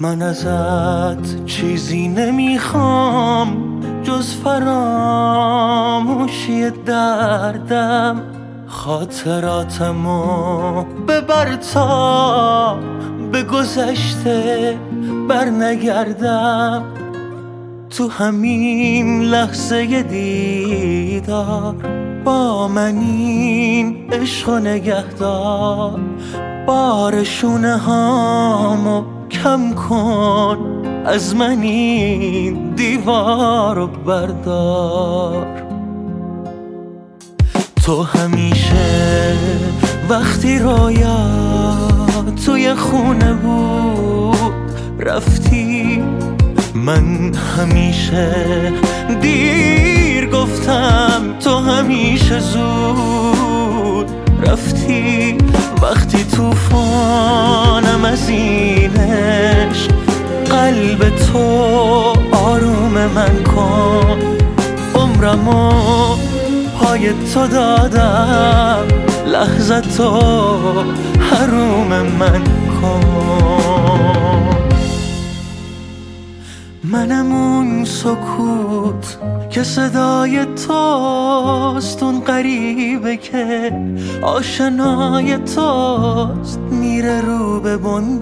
من ازت چیزی نمیخوام جز فراموشی دردم. خاطراتمو ببر تا به گذشته بر نگردم. تو همین لحظه دیدار با من این عشق و نگهدار. بار شونه هامو کم کن، از من این دیوارو بردار. تو همیشه وقتی رویا توی خونه بود رفتی، من همیشه دیر گفتم تو همیشه زود رفتی. وقتی توفانم از این عشق قلب تو آروم من کن. عمرمو پای تو دادم، لحظه تو حروم من کن. منم اون سکوت که صدای توست، اون غریبه که آشنای توست، میره رو به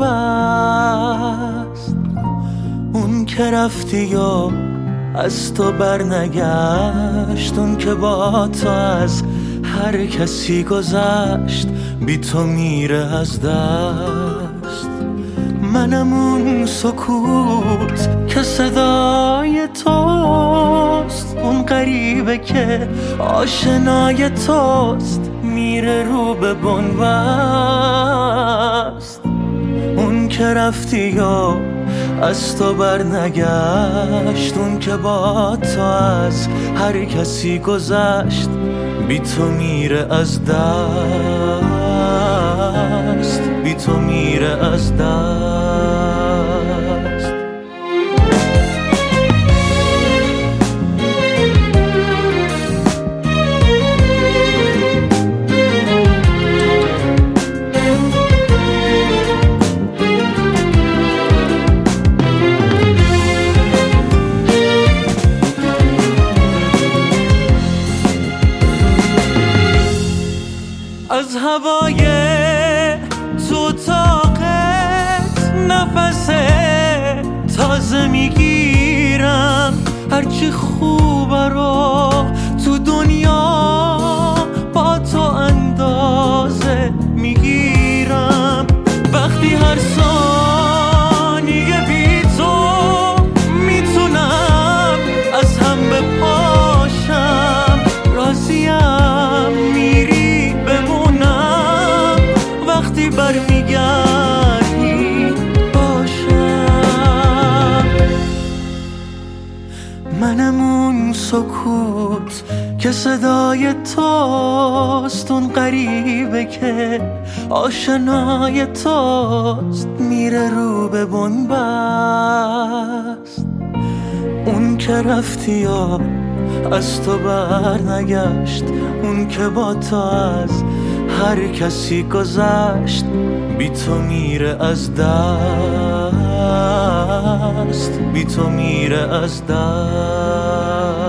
بنبست. اون که رفتی و از تو برنگشت، اون که با تو از هر کسی گذشت، بی تو میره از دست. منم اون سکوت که صدای توست، اون غریبه که آشنای توست، میره رو به بنبست. اون که رفتی و از تو برنگشت، اون که با تو از هر کسی گذشت، بی تو میره از دست، بی تو میره از دست. از هوای تو طاقت نفس تازه میگیرم، هرچی خوبه رو تو دنیا با تو اندازه میگیرم. وقتی هر ثانیه بی تو میتونم از هم بپاشم، راضیم میری بمونم وقتی برمیگردی باشم. منم اون سکوت که صدای توست، اون غریبه که آشنای توست، میره رو به بنبست. اون که رفتی و از تو برنگشت، اون که با تو از هر کسی گذشت، بی تو میره از دست، بی تو میره از دست.